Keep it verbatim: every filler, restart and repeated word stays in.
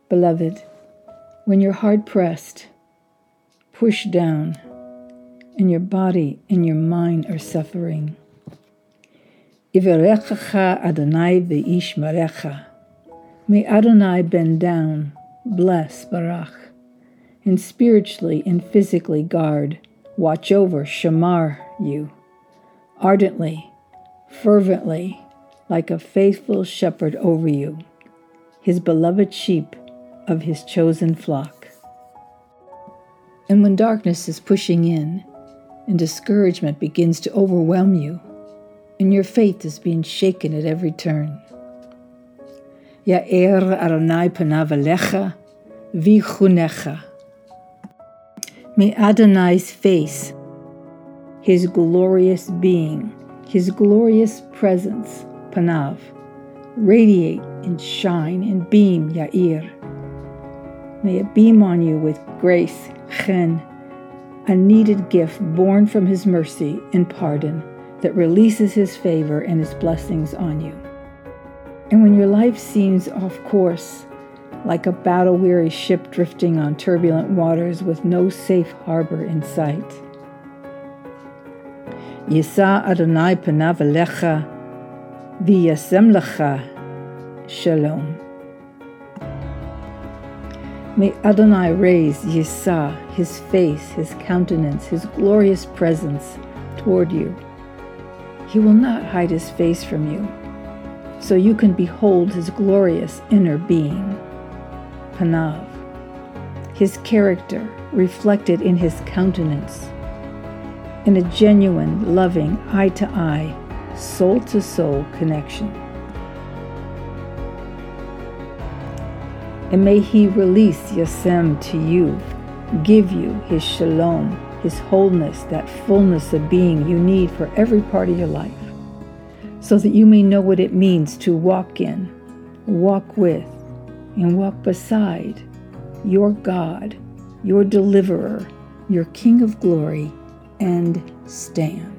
Beloved, when you're hard-pressed, pushed down, and your body and your mind are suffering, Yivarechecha Adonai v'yishmerecha. May Adonai bend down, bless, barach, and spiritually and physically guard, watch over, shamar you, ardently, fervently, like a faithful shepherd over you, his beloved sheep of his chosen flock. And when darkness is pushing in, and discouragement begins to overwhelm you, and your faith is being shaken at every turn, Ya'er Adonai panav alecha v'chunecha. May Adonai's face, his glorious being, his glorious presence, panav, radiate and shine and beam, Ya'ir. May it beam on you with grace, chen, a needed gift born from his mercy and pardon that releases his favor and his blessings on you. And when your life seems off course, like a battle-weary ship drifting on turbulent waters with no safe harbor in sight, Yisa Adonai panav alecha v'yasem lecha shalom. May Adonai raise Yisa, his face, his countenance, his glorious presence toward you. He will not hide his face from you, so you can behold his glorious inner being, panav, his character reflected in his countenance, in a genuine, loving, eye-to-eye, soul-to-soul connection. And may he release Yasem to you, give you his shalom, his wholeness, that fullness of being you need for every part of your life, so that you may know what it means to walk in, walk with, and walk beside your God, your deliverer, your King of glory, and stand.